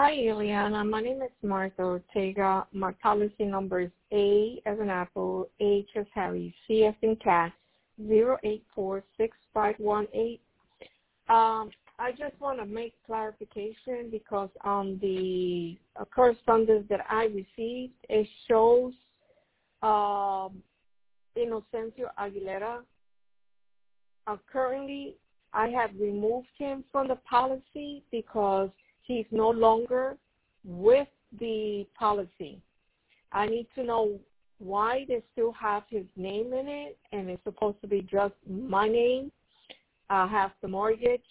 Hi, Eliana. My name is Martha Ortega. My policy number is A as in Apple, H as Harry, C as in cat, 0846518. I just want to make clarification because on the correspondence that I received, it shows Inocencio Aguilera. Currently, I have removed him from the policy because he's no longer with the policy. I need to know why they still have his name in it, and it's supposed to be just my name. I have the mortgage,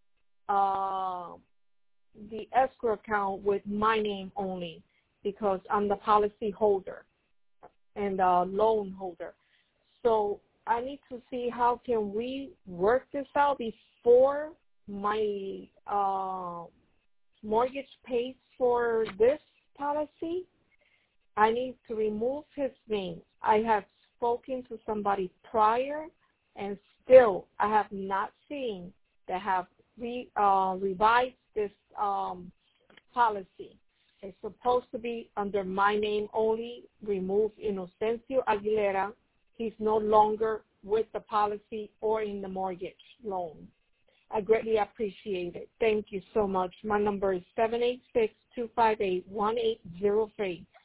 the escrow account with my name only because I'm the policy holder and loan holder. So I need to see how can we work this out before my mortgage pays for this policy. I need to remove his name. I have spoken to somebody prior, and still I have not seen that have revised this policy. It's supposed to be under my name only. Remove Inocencio Aguilera. He's no longer with the policy or in the mortgage loan. I greatly appreciate it. Thank you so much. My number is 786-258-1803.